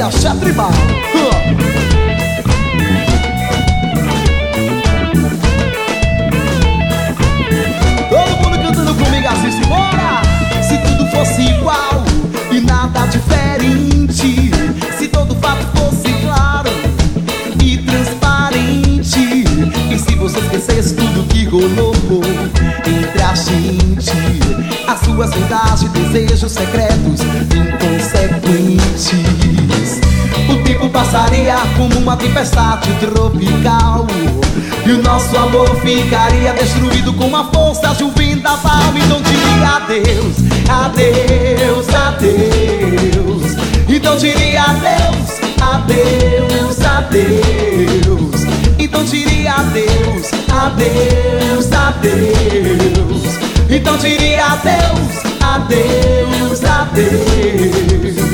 Axé Tribal. Todo mundo cantando comigo assim, simbora! Se tudo fosse igual e nada diferente, se todo fato fosse claro e transparente, e se você esquecesse tudo que rolou entre a gente, as suas verdades, desejos secretos, inconsequentes, o tempo passaria como uma tempestade tropical, e o nosso amor ficaria destruído com a força de um vendaval. Então diria adeus, adeus, adeus. Então diria adeus, adeus, adeus. Então diria adeus, adeus, adeus. Então diria adeus, adeus, adeus.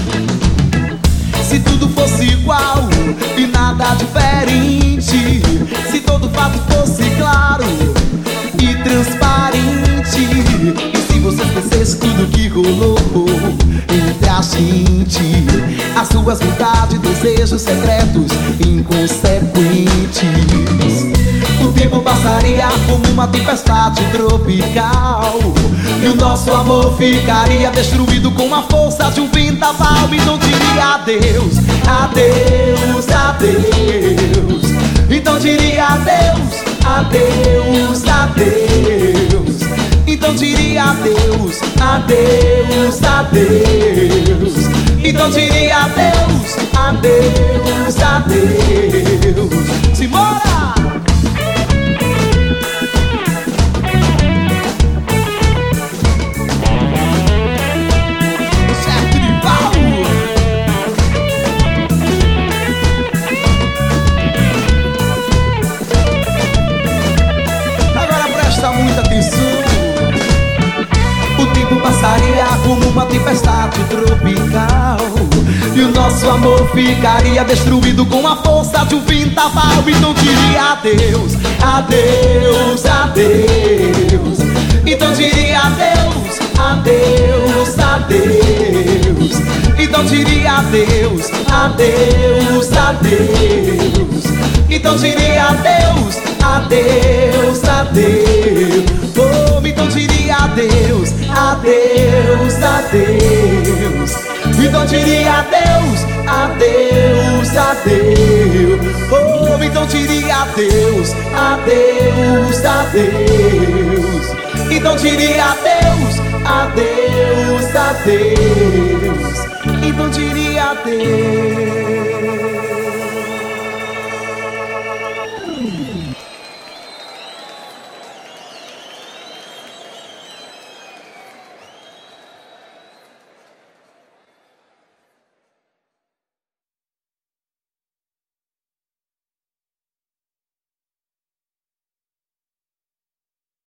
Se tudo fosse igual e nada diferente, se todo fato fosse claro e transparente, e se você esquecesse tudo que rolou entre a gente, as suas vontades, desejos secretos, inconsequentes, o tempo passaria como uma tempestade tropical, e o nosso amor ficaria destruído com a força de um vendaval. Então diria adeus, adeus, adeus. Então diria adeus, adeus, adeus. Então diria adeus, adeus, adeus. Então diria adeus, adeus, adeus. Simbora! Passaria como uma tempestade tropical, e o nosso amor ficaria destruído com a força de um vendaval. Então diria adeus, adeus, adeus. Então diria adeus, adeus, adeus. Então diria adeus, adeus, adeus. Então diria adeus, adeus, adeus. Oh, então diria adeus, adeus, adeus. Então diria adeus, adeus, adeus. Oh, então diria adeus, adeus, adeus. Então diria adeus, adeus, adeus. Então diria adeus.